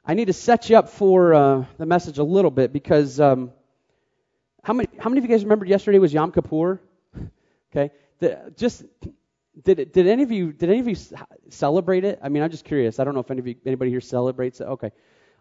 I need to set you up for the message a little bit because how many of you guys remembered yesterday was Yom Kippur? Okay, did any of you celebrate it? I mean, I'm just curious. I don't know if anybody here celebrates it. Okay,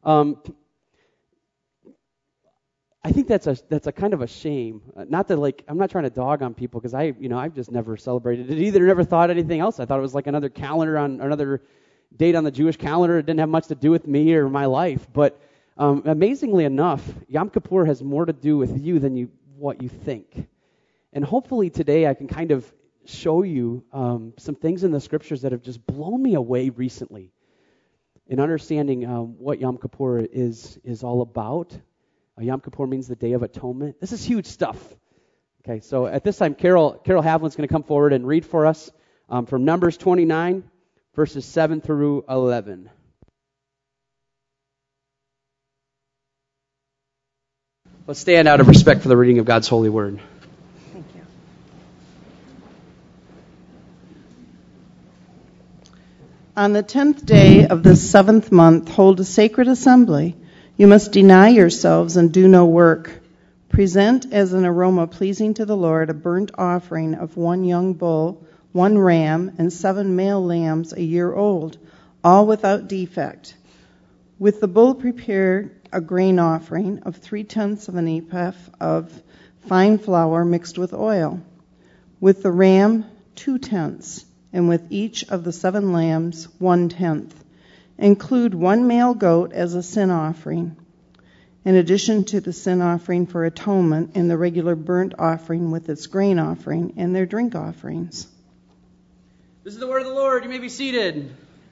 I think that's a kind of a shame. Not that I'm not trying to dog on people because I've just never celebrated it either. Never thought anything else. I thought it was like another calendar on another date on the Jewish calendar. It didn't have much to do with me or my life. But amazingly enough, Yom Kippur has more to do with you than what you think. And hopefully today I can kind of show you some things in the scriptures that have just blown me away recently in understanding what Yom Kippur is all about. Yom Kippur means the Day of Atonement. This is huge stuff. Okay, so at this time, Carol Havlin's going to come forward and read for us from Numbers 29, verses 7 through 11. Let's stand out of respect for the reading of God's holy word. Thank you. On the 10th day of the 7th month, hold a sacred assembly. You must deny yourselves and do no work. Present as an aroma pleasing to the Lord a burnt offering of 1 young bull, 1 ram, and 7 male lambs a year old, all without defect. With the bull prepare a grain offering of 3/10 of an ephah of fine flour mixed with oil. With the ram, 2/10, and with each of the 7 lambs, 1/10. Include 1 male goat as a sin offering, in addition to the sin offering for atonement and the regular burnt offering with its grain offering and their drink offerings. This is the word of the Lord. You may be seated.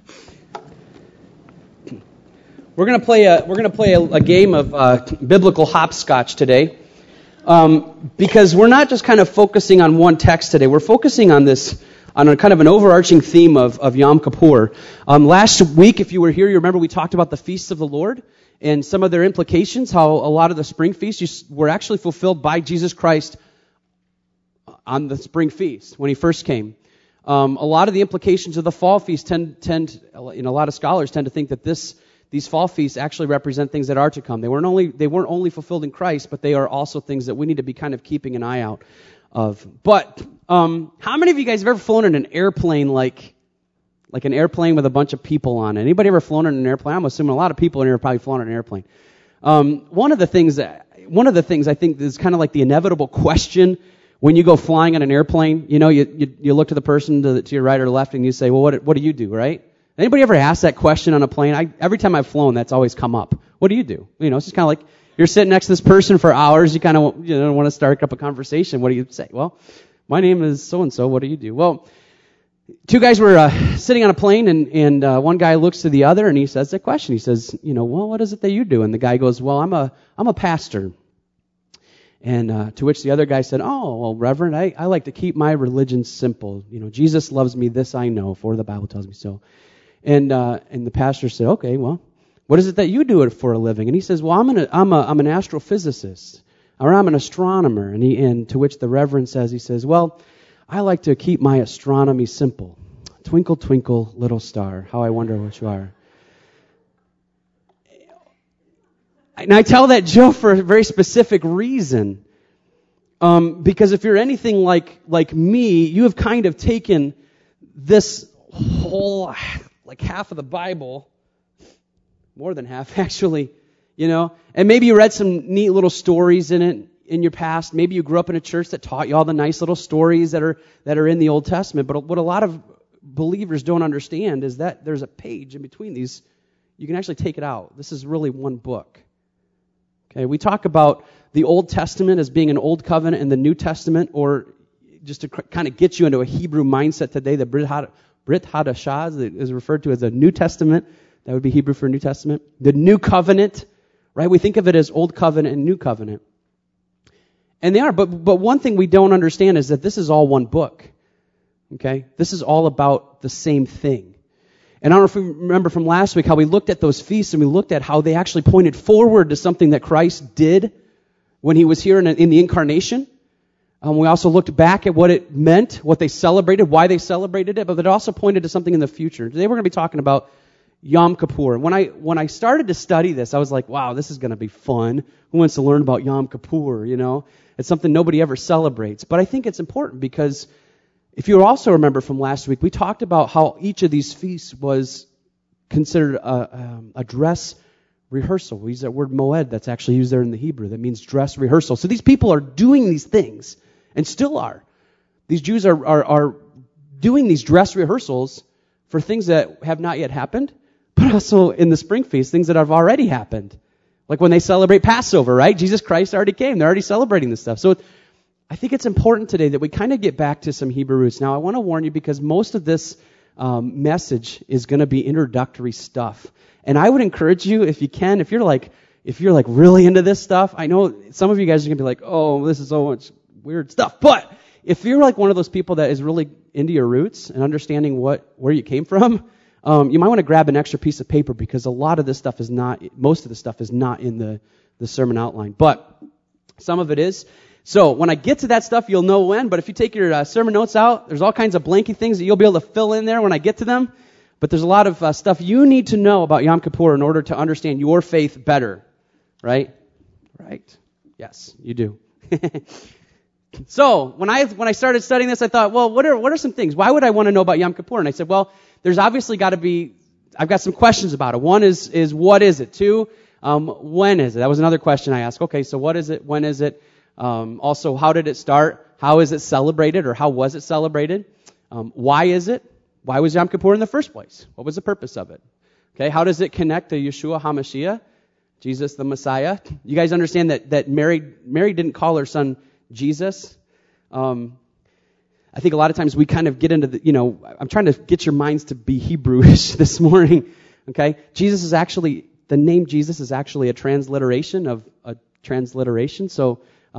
We're going to play a game of biblical hopscotch today, because we're not just kind of focusing on one text today. We're focusing on a kind of an overarching theme of Yom Kippur. Last week, if you were here, you remember we talked about the feasts of the Lord and some of their implications, how a lot of the spring feasts were actually fulfilled by Jesus Christ on the spring feast when he first came. A lot of the implications of the fall feast tend a lot of scholars tend to think that these fall feasts actually represent things that are to come. They weren't only fulfilled in Christ, but they are also things that we need to be kind of keeping an eye out of. But how many of you guys have ever flown in an airplane like an airplane with a bunch of people on it? Anybody ever flown in an airplane? I'm assuming a lot of people in here have probably flown in an airplane. One of the things I think is kind of like the inevitable question when you go flying on an airplane. You look to the person to your right or left and you say, well, what do you do, right? Anybody ever ask that question on a plane? Every time I've flown, that's always come up. What do you do? It's just kind of like you're sitting next to this person for hours. You kind of want to start up a conversation. What do you say? Well, my name is so-and-so. What do you do? Well, 2 guys were sitting on a plane, and one guy looks to the other, and he says that question. He says, well, what is it that you do? And the guy goes, well, I'm a pastor. And to which the other guy said, oh, well, Reverend, I like to keep my religion simple. Jesus loves me, this I know, for the Bible tells me so. And the pastor said, okay, well, what is it that you do for a living? And he says, well, I'm an astrophysicist, or I'm an astronomer. And to which the Reverend says, well, I like to keep my astronomy simple. Twinkle, twinkle, little star, how I wonder what you are. And I tell that joke for a very specific reason. Because if you're anything like me, you have kind of taken this whole, like half of the Bible, more than half actually, and maybe you read some neat little stories in it in your past. Maybe you grew up in a church that taught you all the nice little stories that are in the Old Testament. But what a lot of believers don't understand is that there's a page in between these. You can actually take it out. This is really one book. Okay, we talk about the Old Testament as being an Old Covenant and the New Testament, or just to kind of get you into a Hebrew mindset today, the Brit Hadashah is referred to as the New Testament. That would be Hebrew for New Testament. The New Covenant, right? We think of it as Old Covenant and New Covenant. And they are, but one thing we don't understand is that this is all one book. Okay? This is all about the same thing. And I don't know if you remember from last week how we looked at those feasts and we looked at how they actually pointed forward to something that Christ did when he was here in the incarnation. We also looked back at what it meant, what they celebrated, why they celebrated it, but it also pointed to something in the future. Today we're going to be talking about Yom Kippur. When I started to study this, I was like, wow, this is going to be fun. Who wants to learn about Yom Kippur, you know? It's something nobody ever celebrates. But I think it's important because if you also remember from last week, we talked about how each of these feasts was considered a dress rehearsal. We use that word moed that's actually used there in the Hebrew. That means dress rehearsal. So these people are doing these things and still are. These Jews are doing these dress rehearsals for things that have not yet happened, but also in the spring feast, things that have already happened. Like when they celebrate Passover, right? Jesus Christ already came. They're already celebrating this stuff. So I think it's important today that we kind of get back to some Hebrew roots. Now, I want to warn you because most of this message is going to be introductory stuff. And I would encourage you, if you can, if you're like really into this stuff, I know some of you guys are going to be like, oh, this is so much weird stuff. But if you're like one of those people that is really into your roots and understanding where you came from, you might want to grab an extra piece of paper because most of the stuff is not in the sermon outline. But some of it is. So when I get to that stuff, you'll know when. But if you take your sermon notes out, there's all kinds of blanky things that you'll be able to fill in there when I get to them. But there's a lot of stuff you need to know about Yom Kippur in order to understand your faith better. Right? Right. Yes, you do. So when I started studying this, I thought, well, what are some things? Why would I want to know about Yom Kippur? And I said, well, there's obviously got to be. I've got some questions about it. One is what is it? Two, when is it? That was another question I asked. Okay, so what is it? When is it? Also, how did it start? How is it celebrated, or how was it celebrated? Why is it? Why was Yom Kippur in the first place? What was the purpose of it? Okay, how does it connect to Yeshua HaMashiach, Jesus the Messiah? You guys understand that Mary didn't call her son Jesus? I think a lot of times we kind of get into I'm trying to get your minds to be Hebrewish this morning. Okay, the name Jesus is actually a transliteration of a transliteration. So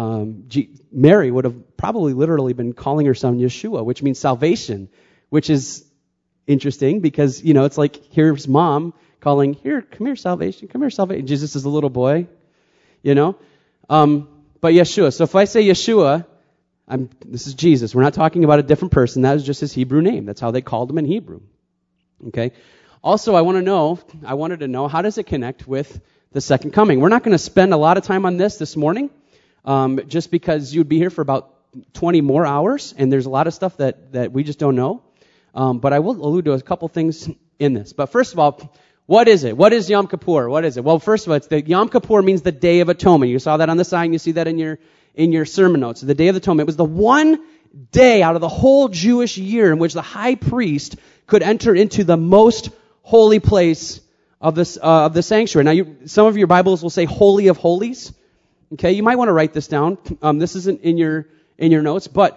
Mary would have probably literally been calling her son Yeshua, which means salvation, which is interesting because, it's like here's mom calling, come here, salvation. Jesus is a little boy, But Yeshua. So if I say Yeshua, this is Jesus. We're not talking about a different person. That is just his Hebrew name. That's how they called him in Hebrew. Okay. Also, I wanted to know, how does it connect with the second coming? We're not going to spend a lot of time on this morning, just because you'd be here for about 20 more hours, and there's a lot of stuff that we just don't know. But I will allude to a couple things in this. But first of all, what is it? What is Yom Kippur? What is it? Well, first of all, Yom Kippur means the Day of Atonement. You saw that on the sign. You see that in your sermon notes. The Day of Atonement. It was the one day out of the whole Jewish year in which the high priest could enter into the most holy place of the sanctuary. Now, some of your Bibles will say Holy of Holies. Okay, you might want to write this down. This isn't in your notes, but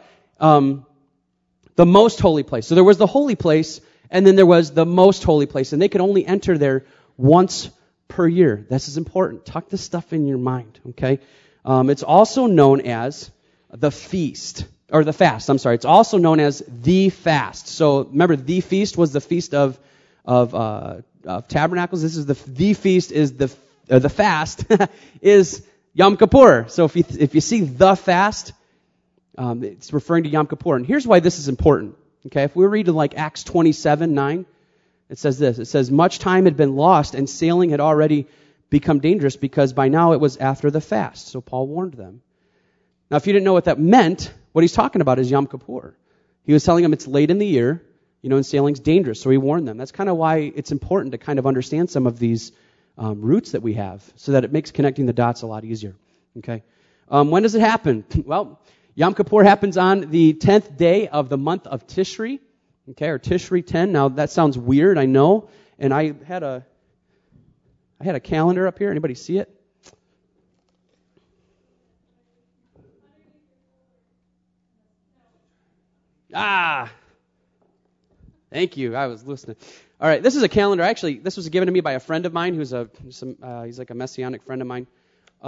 the most holy place. So there was the holy place, and then there was the most holy place, and they could only enter there once per year. This is important. Tuck this stuff in your mind, okay? It's also known as the feast, or the fast, I'm sorry. It's also known as the fast. So remember, the feast was the feast of Tabernacles. This is the feast is the fast is Yom Kippur. So if you see the fast, it's referring to Yom Kippur. And here's why this is important. Okay, if we read in like Acts 27:9, it says this. It says, much time had been lost and sailing had already become dangerous because by now it was after the fast. So Paul warned them. Now, if you didn't know what that meant, what he's talking about is Yom Kippur. He was telling them it's late in the year, and sailing's dangerous, so he warned them. That's kind of why it's important to kind of understand some of these roots that we have so that it makes connecting the dots a lot easier. Okay, when does it happen? Well, Yom Kippur happens on the 10th day of the month of Tishri, okay, or Tishri 10. Now, that sounds weird, I know, and I had a calendar up here. Anybody see it? Thank you. I was listening. All right, this is a calendar. Actually, this was given to me by a friend of mine who's he's like a Messianic friend of mine.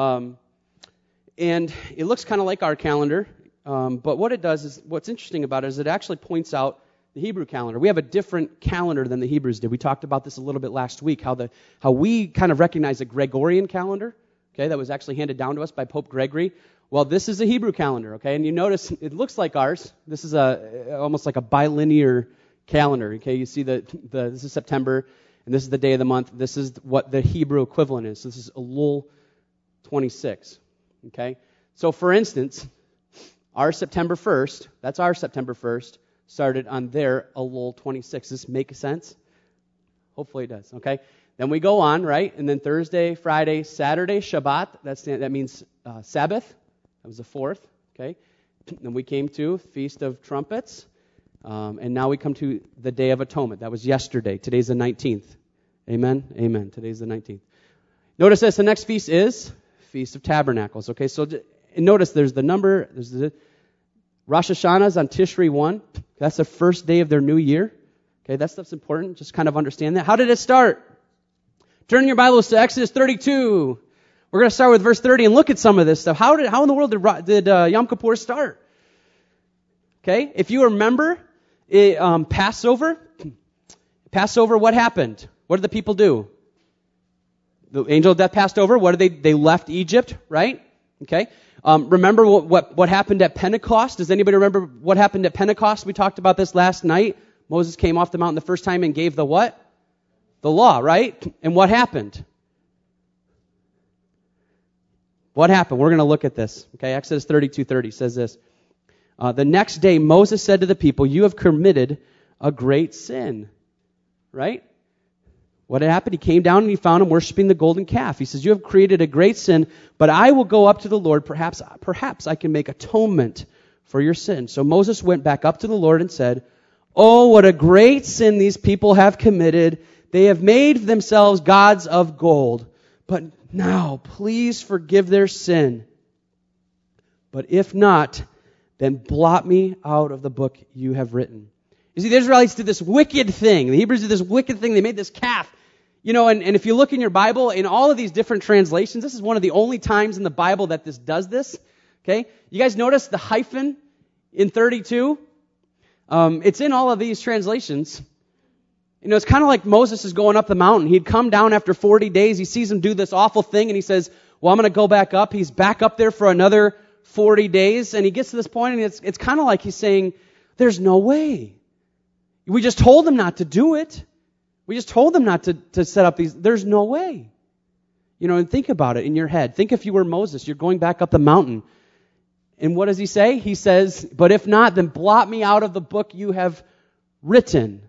And it looks kind of like our calendar, but what it does is, what's interesting about it is it actually points out the Hebrew calendar. We have a different calendar than the Hebrews did. We talked about this a little bit last week, how we kind of recognize a Gregorian calendar, okay, that was actually handed down to us by Pope Gregory. Well, this is a Hebrew calendar, okay, and you notice it looks like ours. This is almost like a bilinear calendar, okay. You see this is September, and this is the day of the month. This is what the Hebrew equivalent is. So this is Elul 26. Okay? So for instance, our September 1st, started on their Elul 26. Does this make sense? Hopefully it does. Okay? Then we go on, right? And then Thursday, Friday, Saturday, Shabbat. That means Sabbath. That was the 4th. Okay? Then we came to Feast of Trumpets. And now we come to the Day of Atonement. That was yesterday. Today's the 19th. Amen? Amen. Today's the 19th. Notice this. The next feast is Feast of Tabernacles. Okay? So notice there's the number. There's the Rosh Hashanah is on Tishri 1. That's the first day of their new year. Okay? That stuff's important. Just kind of understand that. How did it start? Turn your Bibles to Exodus 32. We're going to start with verse 30 and look at some of this stuff. How in the world did Yom Kippur start? Okay, if you remember, Passover, what happened? What did the people do? The angel of death passed over. What did they left Egypt, right? Okay. Remember what happened at Pentecost? Does anybody remember what happened at Pentecost? We talked about this last night. Moses came off the mountain the first time and gave the what? The law, right? And what happened? What happened? We're going to look at this. Okay, Exodus 32:30 says this. The next day Moses said to the people, "You have committed a great sin." Right? What had happened? He came down and he found him worshiping the golden calf. He says, "You have created a great sin, but I will go up to the Lord. Perhaps I can make atonement for your sin." So Moses went back up to the Lord and said, "Oh, what a great sin these people have committed. They have made themselves gods of gold. But now, please forgive their sin. But if not, then blot me out of the book you have written." You see, the Israelites did this wicked thing. The Hebrews did this wicked thing. They made this calf. You know, and if you look in your Bible, in all of these different translations, this is one of the only times in the Bible that this does this. Okay? You guys notice the hyphen in 32? It's in all of these translations. You know, it's kind of like Moses is going up the mountain. He'd come down after 40 days. He sees him do this awful thing, and he says, "Well, I'm going to go back up." He's back up there for another 40 days, and he gets to this point, and it's kind of like he's saying, "There's no way. We just told them not to do it. We just told them not to set up these. There's no way." You know, and think about it in your head. Think if you were Moses. You're going back up the mountain. And what does he say? He says, "But if not, then blot me out of the book you have written."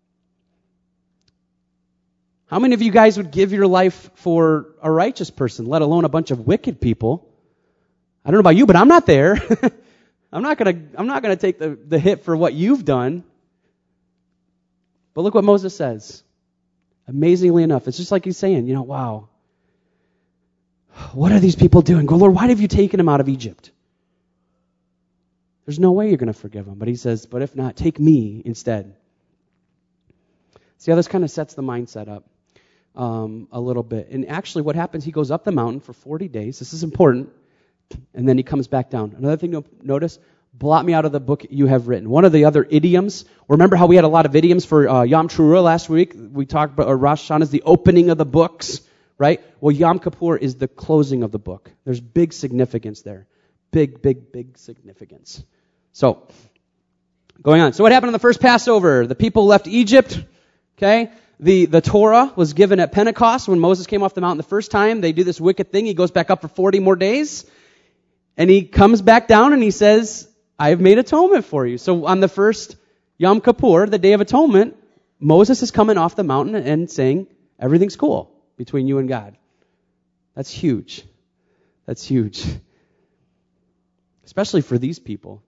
How many of you guys would give your life for a righteous person, let alone a bunch of wicked people? I don't know about you, but I'm not there. I'm not gonna take the hit for what you've done. But look what Moses says. Amazingly enough, it's just like he's saying, you know, wow. What are these people doing? Go, Lord, why have you taken them out of Egypt? There's no way you're going to forgive them. But he says, but if not, take me instead. See how this kind of sets the mindset up a little bit. And actually what happens, he goes up the mountain for 40 days. This is important. And then he comes back down. Another thing to notice, blot me out of the book you have written. One of the other idioms, remember how we had a lot of idioms for Yom Teruah last week? We talked about Rosh Hashanah is the opening of the books, right? Well, Yom Kippur is the closing of the book. There's big significance there. Big, big, big significance. So, going on. So what happened on the first Passover? The people left Egypt, okay? The Torah was given at Pentecost when Moses came off the mountain the first time. They do this wicked thing. He goes back up for 40 more days. And he comes back down and he says, "I have made atonement for you." So on the first Yom Kippur, the Day of Atonement, Moses is coming off the mountain and saying, everything's cool between you and God. That's huge. That's huge. Especially for these people.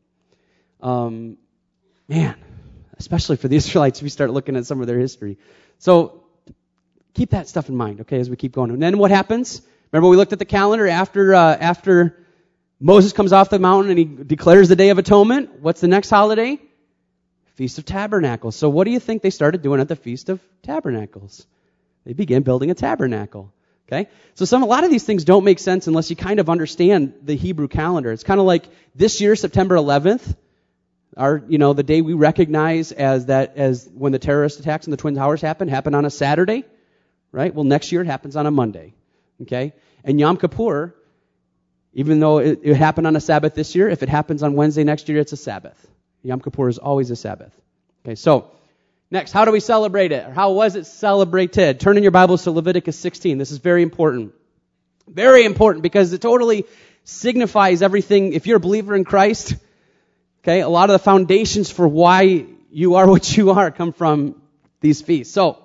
Especially for the Israelites, if we start looking at some of their history. So keep that stuff in mind, okay, as we keep going. And then what happens? Remember we looked at the calendar after Moses comes off the mountain and he declares the Day of Atonement. What's the next holiday? Feast of Tabernacles. So what do you think they started doing at the Feast of Tabernacles? They began building a tabernacle. Okay? So a lot of these things don't make sense unless you kind of understand the Hebrew calendar. It's kind of like this year, September 11th, the day we recognize as when the terrorist attacks in the Twin Towers happened on a Saturday, right? Well, next year it happens on a Monday. Okay? And Yom Kippur, even though it happened on a Sabbath this year, if it happens on Wednesday next year, it's a Sabbath. Yom Kippur is always a Sabbath. Okay, so Next, how do we celebrate it? Or how was it celebrated? Turn in your Bibles to Leviticus 16. This is very important. Very important because it totally signifies everything. If you're a believer in Christ, okay, a lot of the foundations for why you are what you are come from these feasts. So,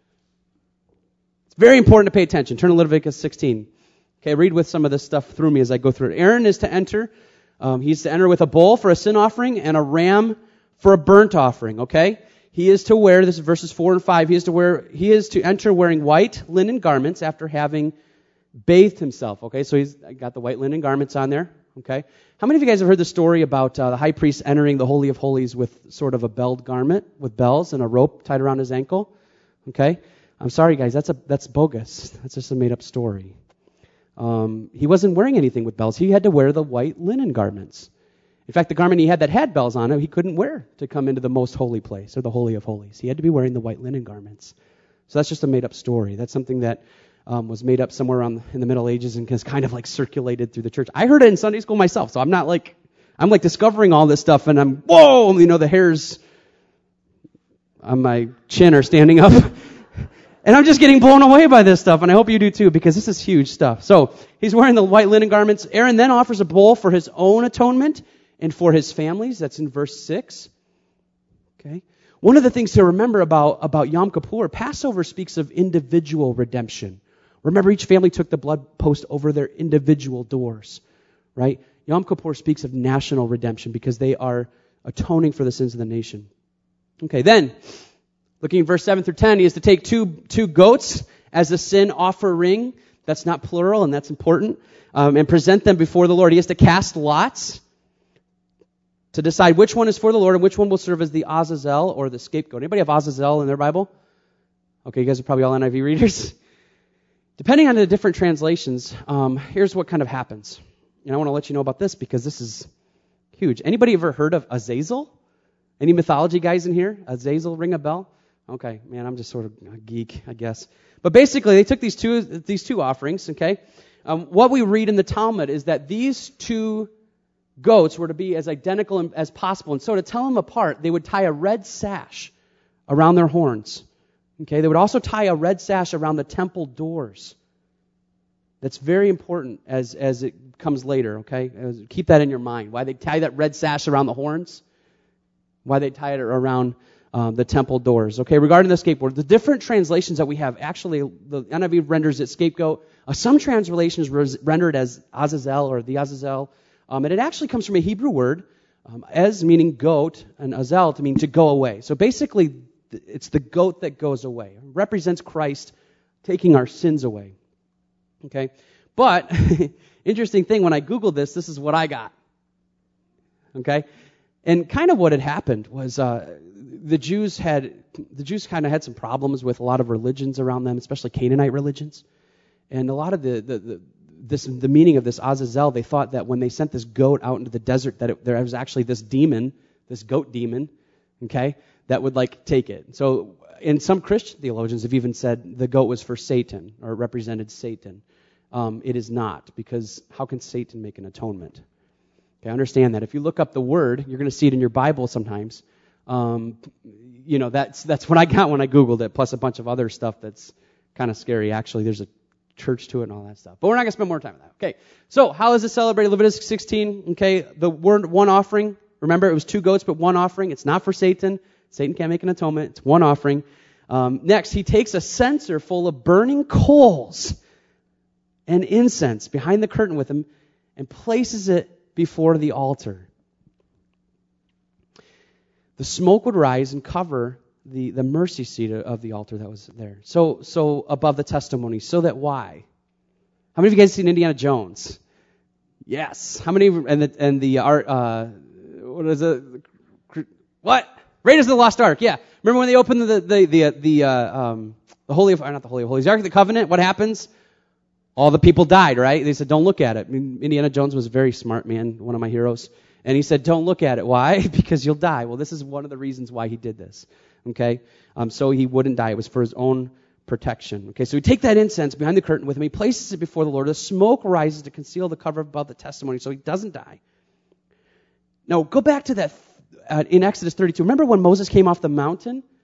it's very important to pay attention. Turn to Leviticus 16. Okay, read with some of this stuff through me as I go through it. Aaron is to enter. He's to enter with a bull for a sin offering and a ram for a burnt offering, okay? He is to wear, this is verses 4 and 5, he is to enter wearing white linen garments after having bathed himself, okay? So he's got the white linen garments on there, okay? How many of you guys have heard the story about the high priest entering the Holy of Holies with sort of a belled garment with bells and a rope tied around his ankle? Okay? I'm sorry, guys, that's bogus. That's just a made-up story. He wasn't wearing anything with bells. He had to wear the white linen garments. In fact, the garment he had that had bells on it, he couldn't wear to come into the most holy place, or the Holy of Holies. He had to be wearing the white linen garments. So that's just a made-up story. That's something that was made up somewhere around in the Middle Ages and has kind of like circulated through the church. I heard it in Sunday school myself, so I'm like discovering all this stuff, and I'm, whoa, the hairs on my chin are standing up. And I'm just getting blown away by this stuff, and I hope you do too, because this is huge stuff. So, he's wearing the white linen garments. Aaron then offers a bull for his own atonement and for his family's. That's in verse 6. Okay. One of the things to remember about Yom Kippur, Passover speaks of individual redemption. Remember, each family took the blood post over their individual doors, right? Yom Kippur speaks of national redemption because they are atoning for the sins of the nation. Okay, then, looking at verse 7 through 10, he is to take two goats as a sin offering. That's not plural, and that's important. And present them before the Lord. He has to cast lots to decide which one is for the Lord and which one will serve as the Azazel or the scapegoat. Anybody have Azazel in their Bible? Okay, you guys are probably all NIV readers. Depending on the different translations, here's what kind of happens. And I want to let you know about this because this is huge. Anybody ever heard of Azazel? Any mythology guys in here? Azazel, ring a bell? Okay, man, I'm just sort of a geek, I guess. But basically, they took these two offerings, okay? What we read in the Talmud is that these two goats were to be as identical as possible. And so to tell them apart, they would tie a red sash around their horns. Okay, they would also tie a red sash around the temple doors. That's very important as it comes later, okay? Keep that in your mind. Why they tie that red sash around the horns? Why they tie it around the temple doors. Okay, regarding the scapegoat, the different translations that we have, actually, the NIV renders it scapegoat. Some translations render it as Azazel or the Azazel. And it actually comes from a Hebrew word, ez meaning goat, and azel to mean to go away. So basically, it's the goat that goes away. It represents Christ taking our sins away. Okay? But, interesting thing, when I Googled this is what I got. Okay? And kind of what had happened was the Jews kind of had some problems with a lot of religions around them, especially Canaanite religions. And a lot of the meaning of this Azazel, they thought that when they sent this goat out into the desert, that there was actually this demon, this goat demon, okay, that would take it. So, and some Christian theologians have even said the goat was for Satan, or represented Satan. It is not, because how can Satan make an atonement? Okay, understand that. If you look up the word, you're going to see it in your Bible sometimes. That's what I got when I Googled it, plus a bunch of other stuff that's kind of scary. Actually, there's a church to it and all that stuff. But we're not going to spend more time on that. Okay, so how is it celebrated? Leviticus 16, okay, the word one offering. Remember, it was two goats, but one offering. It's not for Satan. Satan can't make an atonement. It's one offering. Next, he takes a censer full of burning coals and incense behind the curtain with him and places it before the altar. The smoke would rise and cover the mercy seat of the altar that was there. So above the testimony, so that why? How many of you guys seen Indiana Jones? Yes. How many? And the art? What is it? What? Raiders of the Lost Ark. Yeah. Remember when they opened the Holy of, not the Holy of Holies, the Ark of the Covenant? What happens? All the people died, right? They said, don't look at it. I mean, Indiana Jones was a very smart man, one of my heroes. And he said, don't look at it. Why? Because you'll die. Well, this is one of the reasons why he did this. Okay? So he wouldn't die. It was for his own protection. Okay, so we take that incense behind the curtain with him. He places it before the Lord. The smoke rises to conceal the cover above the testimony so he doesn't die. Now, go back to that in Exodus 32. Remember when Moses came off the mountain?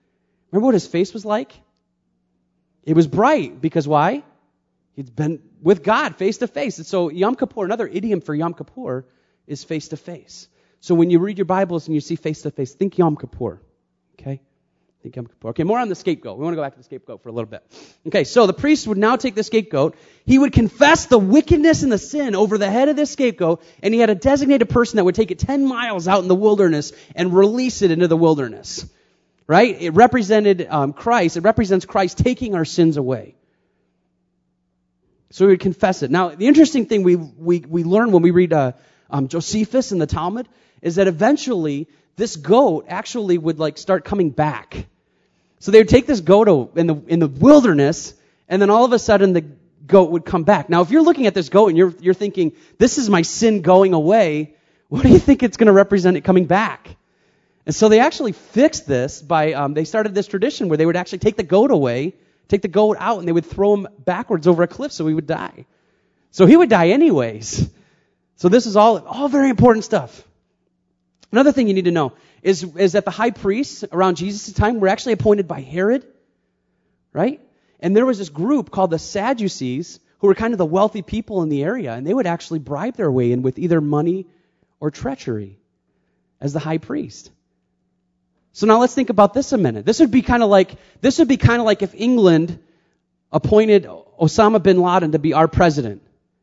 Remember what his face was like? It was bright, because why? He'd been with God face to face. And so Yom Kippur, another idiom for Yom Kippur, is face to face. So when you read your Bibles and you see face to face, think Yom Kippur. Okay? Think Yom Kippur. Okay, more on the scapegoat. We want to go back to the scapegoat for a little bit. Okay, so the priest would now take the scapegoat. He would confess the wickedness and the sin over the head of this scapegoat, and he had a designated person that would take it 10 miles out in the wilderness and release it into the wilderness. Right? It represented Christ. It represents Christ taking our sins away. So we would confess it. Now, the interesting thing we learn when we read Josephus in the Talmud is that eventually this goat actually would start coming back. So they would take this goat in the wilderness, and then all of a sudden the goat would come back. Now, if you're looking at this goat and you're thinking, this is my sin going away, what do you think it's going to represent it coming back? And so they actually fixed this by, they started this tradition where they would actually take the goat out, and they would throw him backwards over a cliff so he would die. So he would die anyways. So this is all very important stuff. Another thing you need to know is that the high priests around Jesus' time were actually appointed by Herod, right? And there was this group called the Sadducees who were kind of the wealthy people in the area, and they would actually bribe their way in with either money or treachery as the high priest. So now let's think about this a minute. This would be kind of like if England appointed Osama bin Laden to be our president.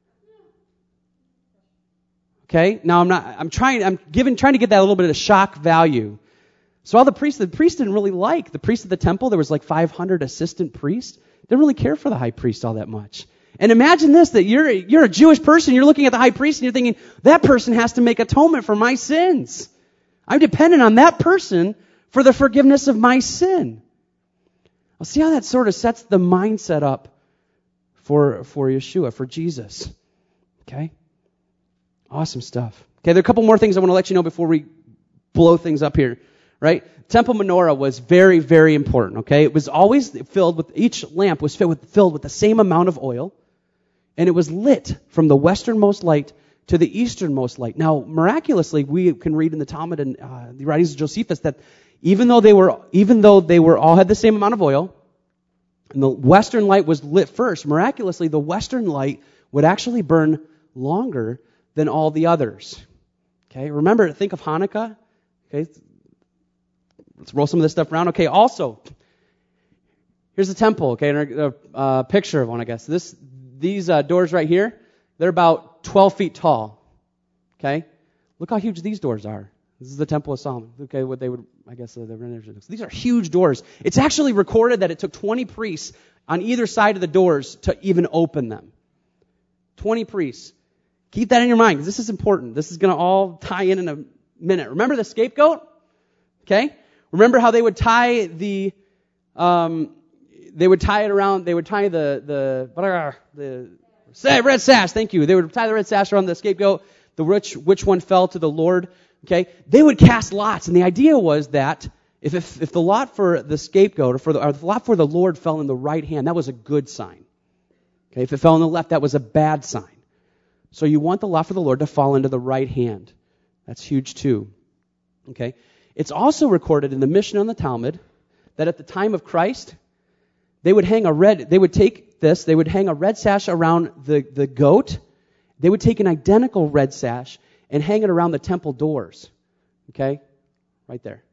Okay? Now I'm trying to get that a little bit of shock value. So all the priests didn't really like the priests of the temple. There was 500 assistant priests. They didn't really care for the high priest all that much. And imagine this, that you're a Jewish person, you're looking at the high priest and you're thinking, that person has to make atonement for my sins. I'm dependent on that person for the forgiveness of my sin. I'll see how that sort of sets the mindset up for Yeshua, for Jesus. Okay? Awesome stuff. Okay, there are a couple more things I want to let you know before we blow things up here. Right? Temple menorah was very, very important. Okay? It was always filled with, each lamp was filled with the same amount of oil, and it was lit from the westernmost light to the easternmost light. Now, miraculously, we can read in the Talmud and the writings of Josephus that even though they were all had the same amount of oil, and the western light was lit first, miraculously the western light would actually burn longer than all the others. Okay, remember, think of Hanukkah. Okay, let's roll some of this stuff around. Okay, also, here's the temple. Okay, and a picture of one, I guess. These doors right here, they're about 12 feet tall. Okay, look how huge these doors are. This is the Temple of Solomon. Okay, what they would, I guess, these are huge doors. It's actually recorded that it took 20 priests on either side of the doors to even open them. 20 priests. Keep that in your mind, because this is important. This is going to all tie in a minute. Remember the scapegoat? Okay? Remember how they would tie the red sash. Thank you. They would tie the red sash around the scapegoat. Which one fell to the Lord? Okay, they would cast lots, and the idea was that if the lot for the scapegoat or the lot for the Lord fell in the right hand, that was a good sign. Okay, if it fell in the left, that was a bad sign. So you want the lot for the Lord to fall into the right hand. That's huge too. Okay, it's also recorded in the Mishnah and the Talmud that at the time of Christ, they would hang a red sash around the goat. They would take an identical red sash and hang it around the temple doors. Okay? Right there.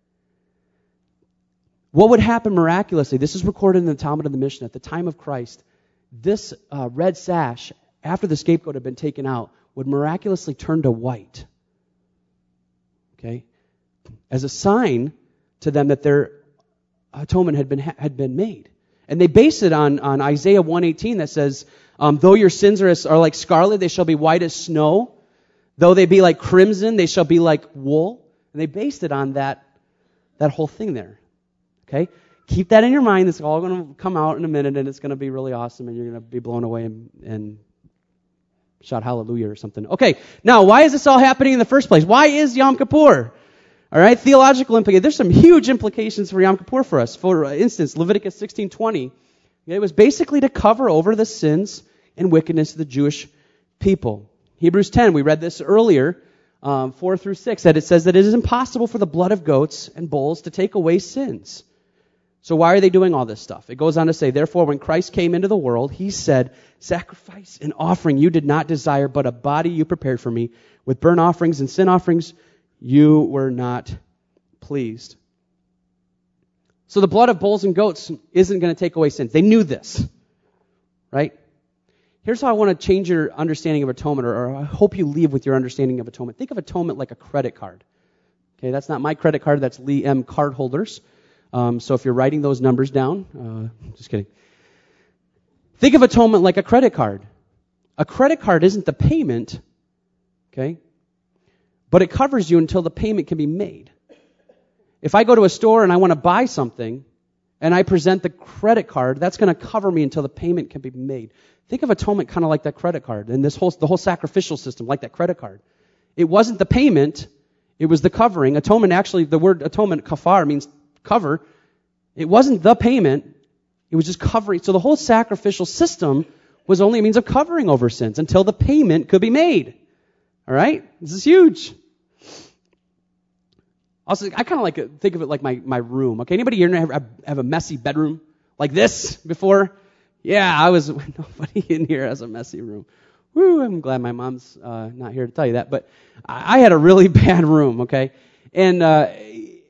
What would happen miraculously? This is recorded in the Talmud and the Mishnah. At the time of Christ, this red sash, after the scapegoat had been taken out, would miraculously turn to white. Okay? As a sign to them that their atonement had been made. And they base it on Isaiah 1:18 that says, though your sins are like scarlet, they shall be white as snow. Though they be like crimson, they shall be like wool. And they based it on that whole thing there. Okay? Keep that in your mind. It's all going to come out in a minute, and it's going to be really awesome, and you're going to be blown away and shout hallelujah or something. Okay, now, why is this all happening in the first place? Why is Yom Kippur? All right, theological implications. There's some huge implications for Yom Kippur for us. For instance, Leviticus 16:20, it was basically to cover over the sins and wickedness of the Jewish people. Hebrews 10, we read this earlier, 4 through 6, that it says that it is impossible for the blood of goats and bulls to take away sins. So why are they doing all this stuff? It goes on to say, therefore, when Christ came into the world, he said, sacrifice and offering you did not desire, but a body you prepared for me. With burnt offerings and sin offerings, you were not pleased. So the blood of bulls and goats isn't going to take away sins. They knew this, right? Here's how I want to change your understanding of atonement, or I hope you leave with your understanding of atonement. Think of atonement like a credit card. Okay, that's not my credit card, that's Lee M. card holders. So if you're writing those numbers down, just kidding. Think of atonement like a credit card. A credit card isn't the payment, okay? But it covers you until the payment can be made. If I go to a store and I want to buy something, and I present the credit card, that's going to cover me until the payment can be made. Think of atonement kind of like that credit card, and the whole sacrificial system like that credit card. It wasn't the payment, it was the covering. Atonement, actually, the word atonement, kafar, means cover. It wasn't the payment, it was just covering. So the whole sacrificial system was only a means of covering over sins until the payment could be made. All right? This is huge. Also, I kind of like think of it like my room. Okay, anybody here have a messy bedroom like this before? Yeah, nobody in here has a messy room. Woo, I'm glad my mom's not here to tell you that. But I had a really bad room, okay? And, I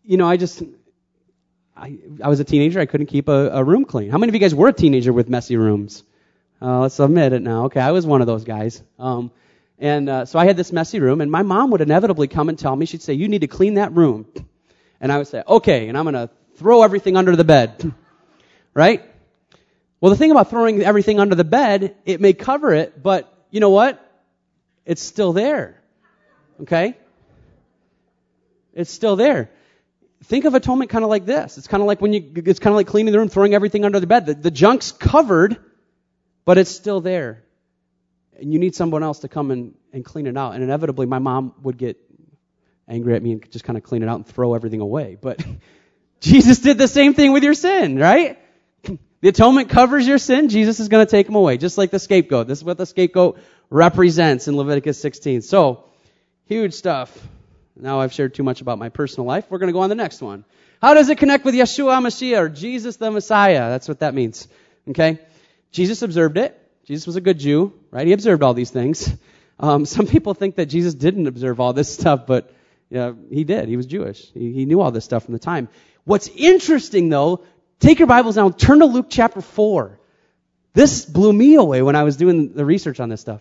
was a teenager. I couldn't keep a room clean. How many of you guys were a teenager with messy rooms? Let's admit it now. Okay, I was one of those guys. So I had this messy room, and my mom would inevitably come and tell me, she'd say, you need to clean that room. And I would say, okay, and I'm going to throw everything under the bed. Right? Well, the thing about throwing everything under the bed, it may cover it, but you know what? It's still there. Okay? It's still there. Think of atonement kind of like this. It's kind of like cleaning the room, throwing everything under the bed. The junk's covered, but it's still there. And you need someone else to come and clean it out. And inevitably, my mom would get angry at me and just kind of clean it out and throw everything away. But Jesus did the same thing with your sin, right? The atonement covers your sin. Jesus is going to take them away, just like the scapegoat. This is what the scapegoat represents in Leviticus 16. So, huge stuff. Now I've shared too much about my personal life. We're going to go on to the next one. How does it connect with Yeshua HaMashiach, or Jesus the Messiah? That's what that means. Okay? Jesus observed it. Jesus was a good Jew, right? He observed all these things. Some people think that Jesus didn't observe all this stuff, but he did. He was Jewish. He knew all this stuff from the time. What's interesting, though, take your Bibles now and turn to Luke chapter 4. This blew me away when I was doing the research on this stuff.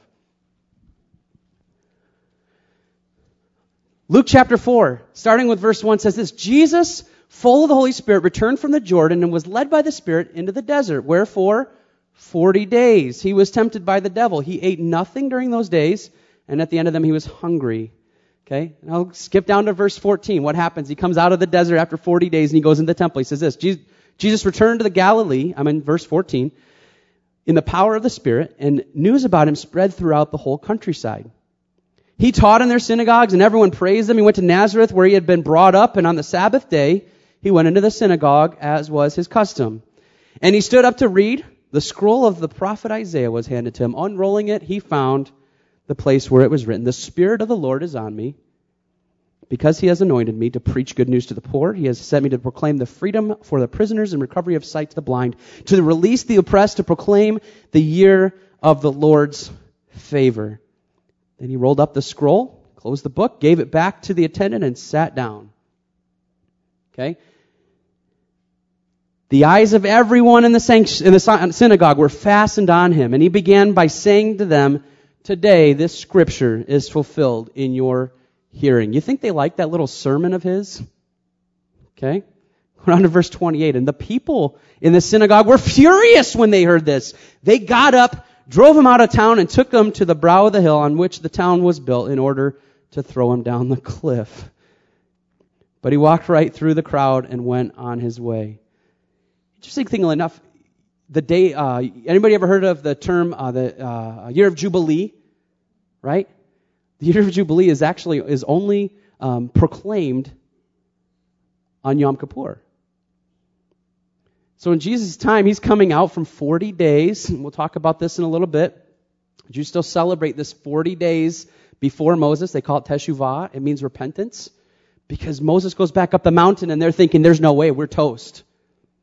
Luke chapter 4, starting with verse 1, says this: Jesus, full of the Holy Spirit, returned from the Jordan and was led by the Spirit into the desert. Wherefore, 40 days he was tempted by the devil. He ate nothing during those days, and at the end of them he was hungry. Okay, and I'll skip down to verse 14. What happens? He comes out of the desert after 40 days and he goes into the temple. He says this: Jesus returned to the Galilee, I'm in verse 14, in the power of the Spirit, and news about him spread throughout the whole countryside. He taught in their synagogues, and everyone praised him. He went to Nazareth, where he had been brought up, and on the Sabbath day, he went into the synagogue, as was his custom. And he stood up to read. The scroll of the prophet Isaiah was handed to him. Unrolling it, he found the place where it was written, "The Spirit of the Lord is on me, because he has anointed me to preach good news to the poor. He has sent me to proclaim the freedom for the prisoners and recovery of sight to the blind, to release the oppressed, to proclaim the year of the Lord's favor." Then he rolled up the scroll, closed the book, gave it back to the attendant, and sat down. Okay? The eyes of everyone in the synagogue were fastened on him, and he began by saying to them, "Today this scripture is fulfilled in your hearing." You think they liked that little sermon of his? Okay? Go on to verse 28. And the people in the synagogue were furious when they heard this. They got up, drove him out of town, and took him to the brow of the hill on which the town was built in order to throw him down the cliff. But he walked right through the crowd and went on his way. Interesting thing enough, the day, anybody ever heard of the term, the year of Jubilee? Right? The year of Jubilee is only proclaimed on Yom Kippur. So in Jesus' time, he's coming out from 40 days, and we'll talk about this in a little bit. Jews still celebrate this 40 days before Moses. They call it Teshuvah. It means repentance, because Moses goes back up the mountain, and they're thinking, there's no way, we're toast.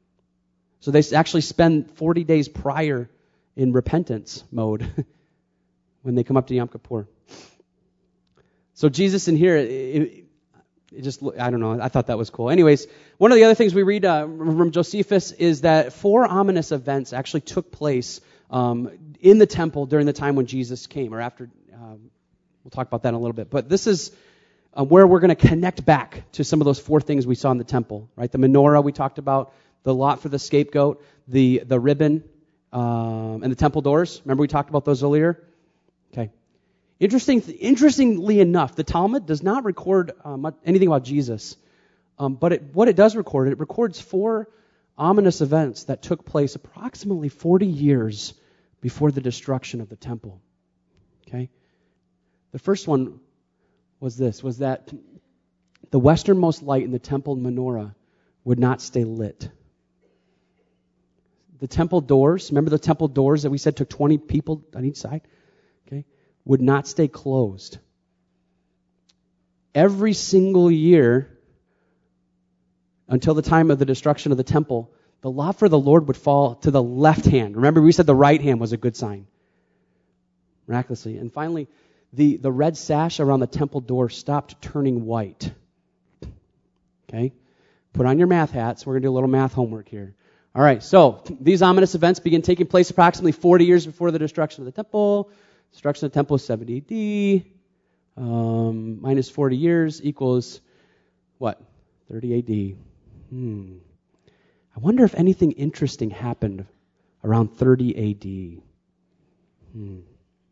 So they actually spend 40 days prior in repentance mode when they come up to Yom Kippur. So Jesus in here, it just, I don't know, I thought that was cool. Anyways, one of the other things we read from Josephus is that 4 ominous events actually took place in the temple during the time when Jesus came, or after. We'll talk about that in a little bit. But this is where we're going to connect back to some of those 4 things we saw in the temple, right? The menorah we talked about, the lot for the scapegoat, the ribbon, and the temple doors. Remember we talked about those earlier? Okay. Interestingly enough, the Talmud does not record anything about Jesus. But what it does record, it records 4 ominous events that took place approximately 40 years before the destruction of the temple. Okay? The first one was that the westernmost light in the temple menorah would not stay lit. The temple doors, remember the temple doors that we said took 20 people on each side? Okay? Would not stay closed. Every single year, until the time of the destruction of the temple, the lot for the Lord would fall to the left hand. Remember, we said the right hand was a good sign. Miraculously. And finally, the red sash around the temple door stopped turning white. Okay? Put on your math hats. We're going to do a little math homework here. All right, so these ominous events begin taking place approximately 40 years before the destruction of the temple. Destruction of the temple is 70 AD. Minus 40 years equals what? 30 AD. I wonder if anything interesting happened around 30 AD.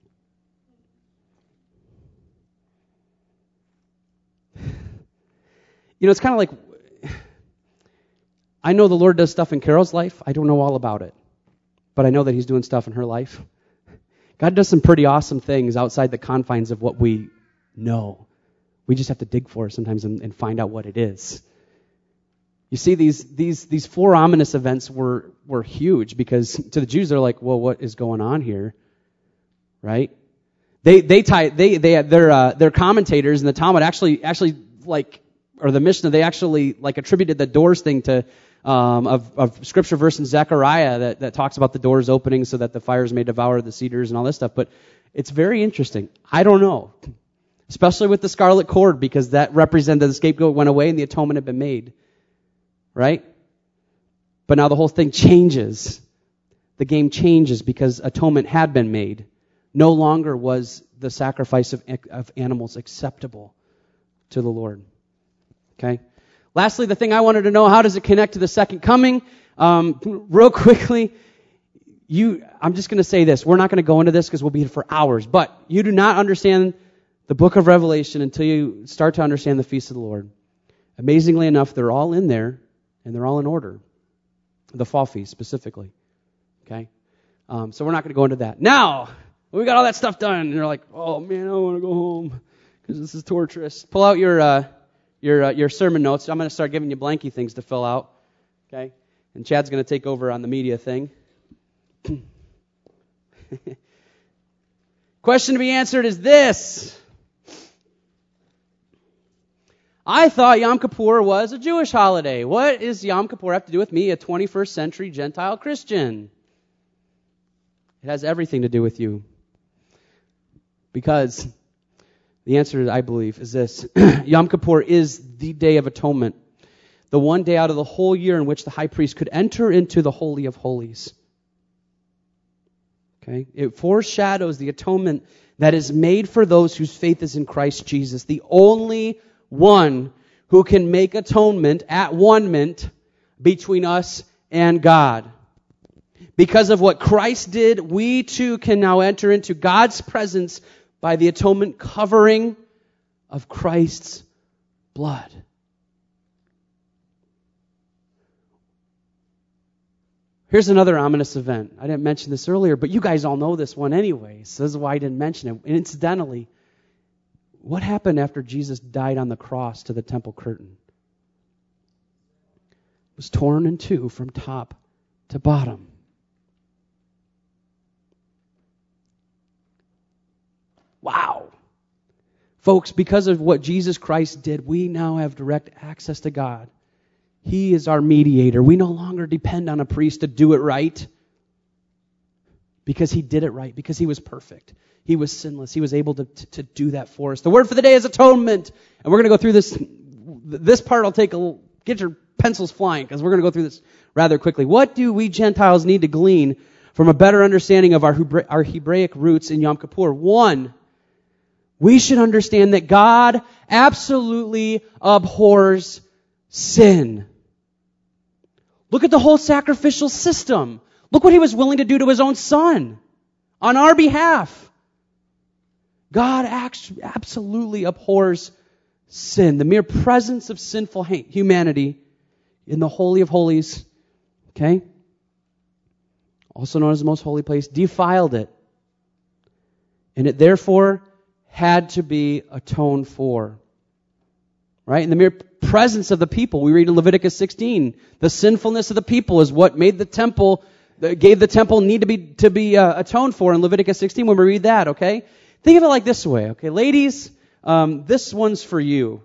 You know, it's kind of like, I know the Lord does stuff in Carol's life. I don't know all about it. But I know that He's doing stuff in her life. God does some pretty awesome things outside the confines of what we know. We just have to dig for it sometimes and find out what it is. You see, these 4 ominous events were huge because to the Jews, they're like, well, what is going on here? Right? Their commentators in the Talmud actually like, or the Mishnah, they actually like attributed the doors thing to of scripture verse in Zechariah that talks about the doors opening so that the fires may devour the cedars and all this stuff. But it's very interesting. I don't know. Especially with the scarlet cord, because that represented the scapegoat went away and the atonement had been made. Right? But now the whole thing changes. The game changes because atonement had been made. No longer was the sacrifice of animals acceptable to the Lord. Okay? Lastly, the thing I wanted to know, how does it connect to the second coming? Real quickly, I'm just going to say this. We're not going to go into this because we'll be here for hours. But you do not understand the book of Revelation until you start to understand the feast of the Lord. Amazingly enough, they're all in there, and they're all in order. The fall feast specifically. Okay? So we're not going to go into that. Now, we got all that stuff done, and you're like, oh man, I want to go home because this is torturous. Pull out your sermon notes. I'm going to start giving you blanky things to fill out. Okay? And Chad's going to take over on the media thing. Question to be answered is this. I thought Yom Kippur was a Jewish holiday. What does Yom Kippur have to do with me, a 21st century Gentile Christian? It has everything to do with you. Because the answer, I believe, is this. Yom Kippur is the Day of Atonement. The one day out of the whole year in which the high priest could enter into the Holy of Holies. Okay? It foreshadows the atonement that is made for those whose faith is in Christ Jesus. The only one who can make atonement at one-ment between us and God. Because of what Christ did, we too can now enter into God's presence by the atonement covering of Christ's blood. Here's another ominous event. I didn't mention this earlier, but you guys all know this one anyway, so this is why I didn't mention it. And incidentally, what happened after Jesus died on the cross to the temple curtain? It was torn in two from top to bottom. Wow. Folks, because of what Jesus Christ did, we now have direct access to God He is our mediator. We no longer depend on a priest to do it right because he did it right, because he was perfect. He was sinless. He was able to do that for us. The word for the day is atonement. And we're going to go through this. This part will take get your pencils flying because we're going to go through this rather quickly. What do we Gentiles need to glean from a better understanding of our Hebraic roots in Yom Kippur? One, we should understand that God absolutely abhors sin. Look at the whole sacrificial system. Look what he was willing to do to his own son on our behalf. God absolutely abhors sin. The mere presence of sinful humanity in the Holy of Holies, okay, also known as the most holy place, defiled it. And it therefore had to be atoned for. Right? In the mere presence of the people, we read in Leviticus 16, the sinfulness of the people is what made the temple, gave the temple need to be atoned for in Leviticus 16 when we read that, okay? Think of it like this way, okay? Ladies, this one's for you.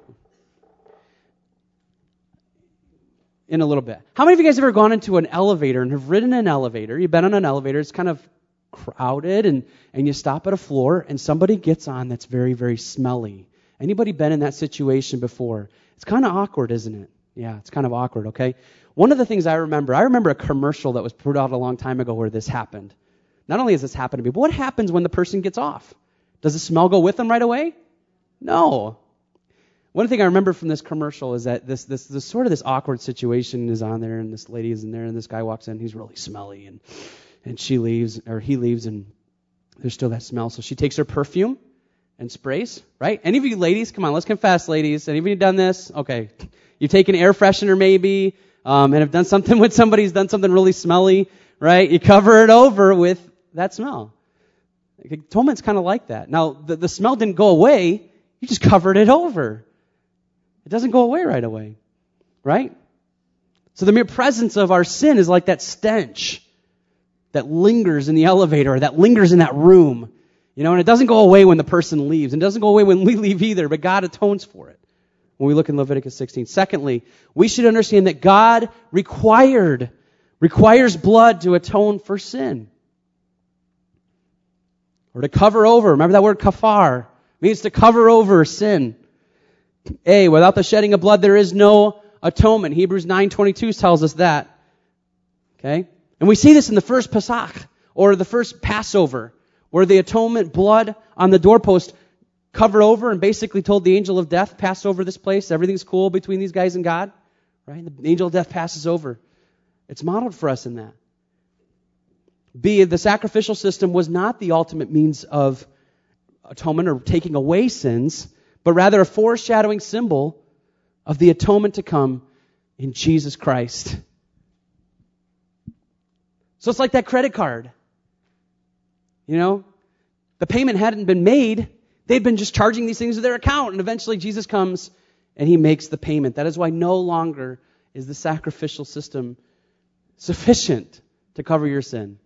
In a little bit. How many of you guys have ever gone into an elevator and have ridden an elevator? You've been on an elevator, it's kind of crowded, and you stop at a floor, and somebody gets on that's very, very smelly. Anybody been in that situation before? It's kind of awkward, isn't it? Yeah, it's kind of awkward, okay? One of the things I remember a commercial that was put out a long time ago where this happened. Not only has this happened to me, but what happens when the person gets off? Does the smell go with them right away? No. One thing I remember from this commercial is that this sort of this awkward situation is on there, and this lady is in there, and this guy walks in, he's really smelly, and she leaves, or he leaves, and there's still that smell. So she takes her perfume and sprays, right? Any of you ladies, come on, let's confess, ladies. Any of you done this? Okay. You've taken air freshener maybe, and have done something with somebody who's done something really smelly, right? You cover it over with that smell. Atonement's kind of like that. Now, the smell didn't go away. You just covered it over. It doesn't go away right away, right? So the mere presence of our sin is like that stench that lingers in the elevator, or that lingers in that room. You know, and it doesn't go away when the person leaves. And it doesn't go away when we leave either, but God atones for it when we look in Leviticus 16. Secondly, we should understand that God requires blood to atone for sin. Or to cover over. Remember that word kafar? It means to cover over sin. Without the shedding of blood there is no atonement. Hebrews 9:22 tells us that. Okay? And we see this in the first Pesach, or the first Passover, where the atonement blood on the doorpost covered over and basically told the angel of death, pass over this place, everything's cool between these guys and God. Right? The angel of death passes over. It's modeled for us in that. The sacrificial system was not the ultimate means of atonement or taking away sins, but rather a foreshadowing symbol of the atonement to come in Jesus Christ. So it's like that credit card. You know, the payment hadn't been made. They'd been just charging these things to their account, and eventually Jesus comes and he makes the payment. That is why no longer is the sacrificial system sufficient to cover your sin.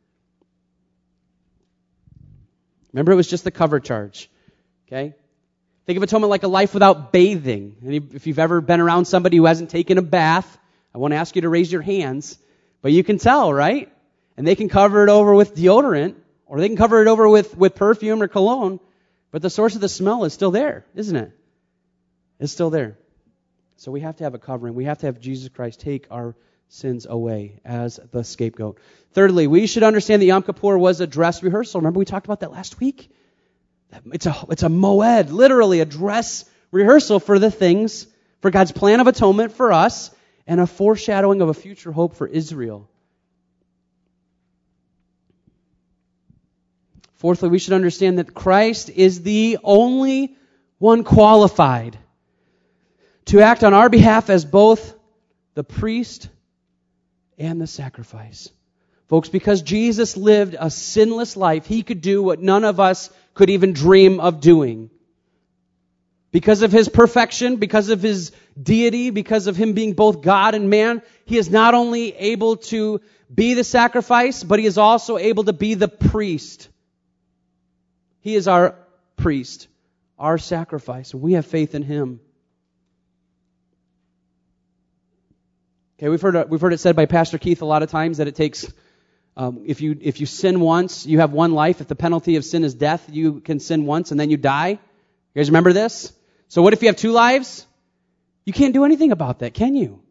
Remember, it was just the cover charge. Okay? Think of atonement like a life without bathing. And if you've ever been around somebody who hasn't taken a bath, I won't ask you to raise your hands, but you can tell, right? And they can cover it over with deodorant, or they can cover it over with perfume or cologne, but the source of the smell is still there, isn't it? It's still there. So we have to have a covering. We have to have Jesus Christ take our sins away as the scapegoat. Thirdly, we should understand that Yom Kippur was a dress rehearsal. Remember we talked about that last week? It's a moed, literally a dress rehearsal for the things, for God's plan of atonement for us, and a foreshadowing of a future hope for Israel. Fourthly, we should understand that Christ is the only one qualified to act on our behalf as both the priest and the sacrifice. Folks, because Jesus lived a sinless life, he could do what none of us could even dream of doing. Because of his perfection, because of his deity, because of him being both God and man, he is not only able to be the sacrifice, but he is also able to be the priest. He is our priest, our sacrifice, and we have faith in him. Okay, we've heard it said by Pastor Keith a lot of times that it takes, if you sin once, you have one life. If the penalty of sin is death, you can sin once and then you die. You guys remember this? So what if you have two lives? You can't do anything about that, can you?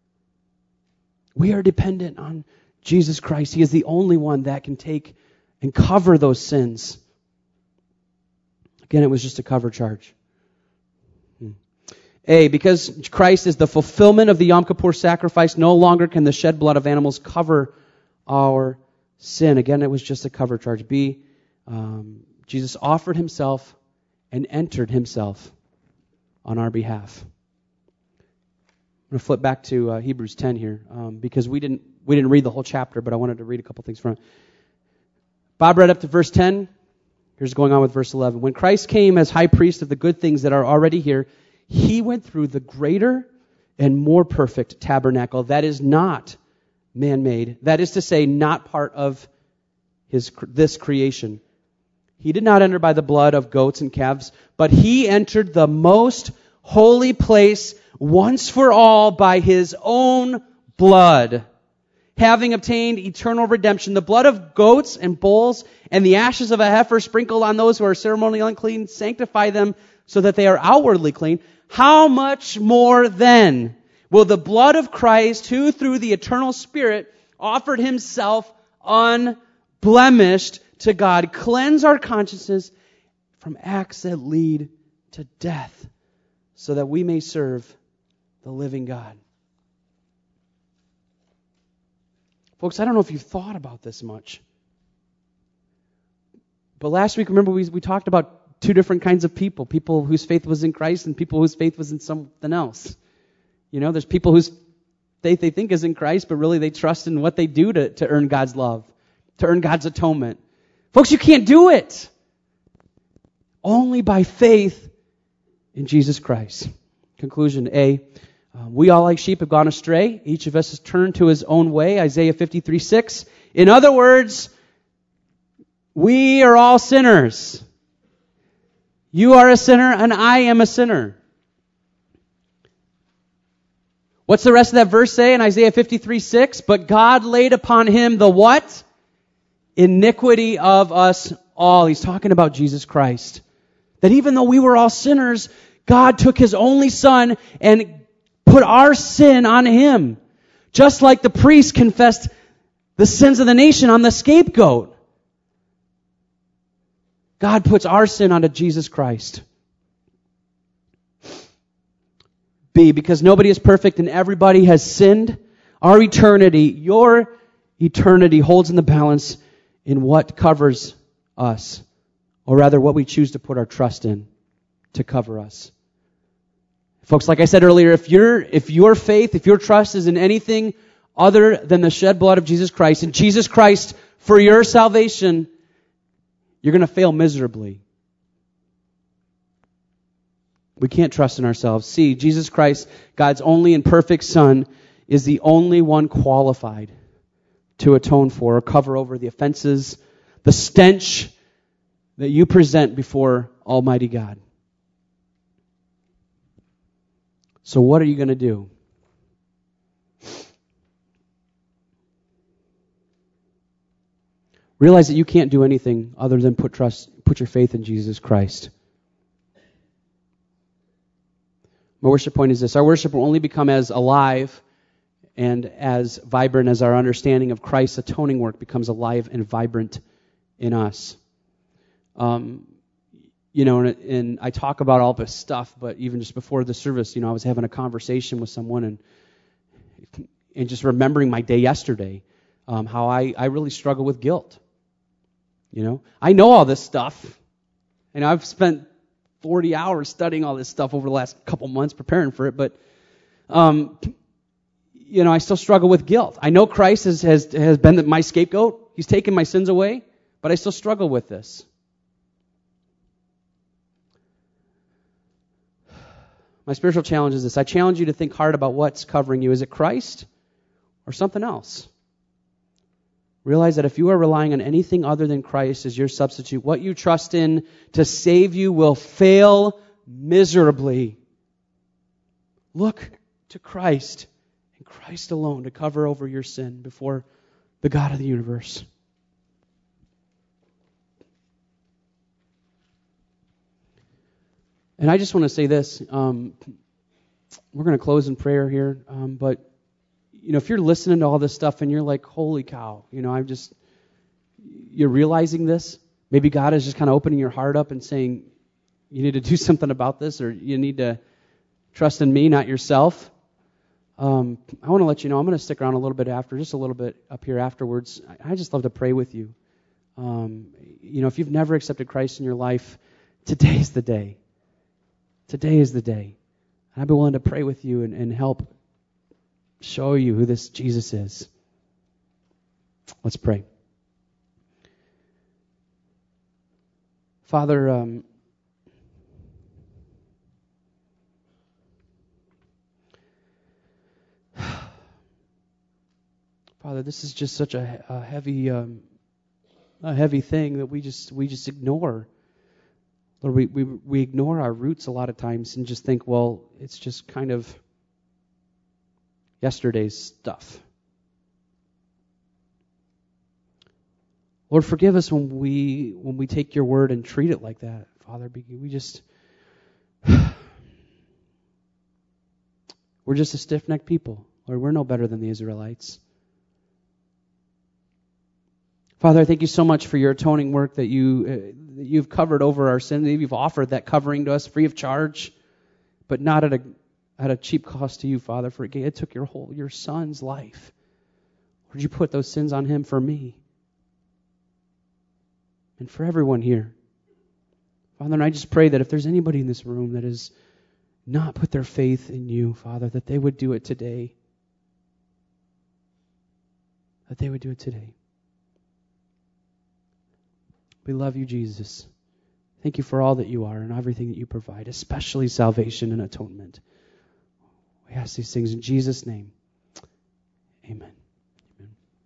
We are dependent on Jesus Christ. He is the only one that can take and cover those sins. Again, it was just a cover charge. A, because Christ is the fulfillment of the Yom Kippur sacrifice, no longer can the shed blood of animals cover our sin. Again, it was just a cover charge. B, Jesus offered himself and entered himself on our behalf. I'm going to flip back to Hebrews 10 here, because we didn't read the whole chapter, but I wanted to read a couple things from it. Bob read up to verse 10. Here's going on with verse 11. When Christ came as high priest of the good things that are already here, he went through the greater and more perfect tabernacle that is not man-made. That is to say, not part of this creation. He did not enter by the blood of goats and calves, but he entered the most holy place once for all by his own blood, having obtained eternal redemption. The blood of goats and bulls and the ashes of a heifer sprinkled on those who are ceremonially unclean sanctify them so that they are outwardly clean. How much more then will the blood of Christ, who through the eternal Spirit offered himself unblemished to God, cleanse our consciences from acts that lead to death, so that we may serve the living God? Folks, I don't know if you've thought about this much. But last week, remember, we talked about two different kinds of people. People whose faith was in Christ and people whose faith was in something else. You know, there's people whose faith they think is in Christ, but really they trust in what they do to earn God's love, to earn God's atonement. Folks, you can't do it. Only by faith in Jesus Christ. Conclusion A. We all like sheep have gone astray. Each of us has turned to his own way. Isaiah 53:6. In other words, we are all sinners. You are a sinner and I am a sinner. What's the rest of that verse say in Isaiah 53:6? But God laid upon him the what? Iniquity of us all. He's talking about Jesus Christ. That even though we were all sinners, God took his only son and put our sin on him. Just like the priest confessed the sins of the nation on the scapegoat. God puts our sin onto Jesus Christ. B, because nobody is perfect and everybody has sinned, our eternity, your eternity holds in the balance in what covers us, or rather what we choose to put our trust in to cover us. Folks, like I said earlier, if your faith, if your trust is in anything other than the shed blood of Jesus Christ, and Jesus Christ for your salvation, you're going to fail miserably. We can't trust in ourselves. See, Jesus Christ, God's only and perfect Son, is the only one qualified to atone for or cover over the offenses, the stench that you present before Almighty God. So what are you going to do? Realize that you can't do anything other than put your faith in Jesus Christ. My worship point is this. Our worship will only become as alive and as vibrant as our understanding of Christ's atoning work becomes alive and vibrant in us. And I talk about all this stuff, but even just before the service, I was having a conversation with someone and just remembering my day yesterday, how I really struggle with guilt. I know all this stuff, and I've spent 40 hours studying all this stuff over the last couple months preparing for it, but, I still struggle with guilt. I know Christ has been my scapegoat. He's taken my sins away, but I still struggle with this. My spiritual challenge is this. I challenge you to think hard about what's covering you. Is it Christ or something else? Realize that if you are relying on anything other than Christ as your substitute, what you trust in to save you will fail miserably. Look to Christ and Christ alone to cover over your sin before the God of the universe. And I just want to say this. We're going to close in prayer here. But, if you're listening to all this stuff and you're like, holy cow, you're realizing this. Maybe God is just kind of opening your heart up and saying, you need to do something about this, or you need to trust in me, not yourself. I want to let you know, I'm going to stick around a little bit after, just a little bit up here afterwards. I just love to pray with you. If you've never accepted Christ in your life, today's the day. Today is the day. I'd be willing to pray with you and help show you who this Jesus is. Let's pray. Father, Father, this is just such a heavy thing that we just ignore. Lord, we ignore our roots a lot of times and just think, well, it's just kind of yesterday's stuff. Lord, forgive us when we take your word and treat it like that, Father. We're just a stiff-necked people. Lord, we're no better than the Israelites. Father, I thank you so much for your atoning work that you've covered over our sin. You've offered that covering to us free of charge, but not at a cheap cost to you, Father. For it took your son's life. Lord, you put those sins on him for me and for everyone here. Father, and I just pray that if there's anybody in this room that has not put their faith in you, Father, that they would do it today. That they would do it today. We love you, Jesus. Thank you for all that you are and everything that you provide, especially salvation and atonement. We ask these things in Jesus' name. Amen.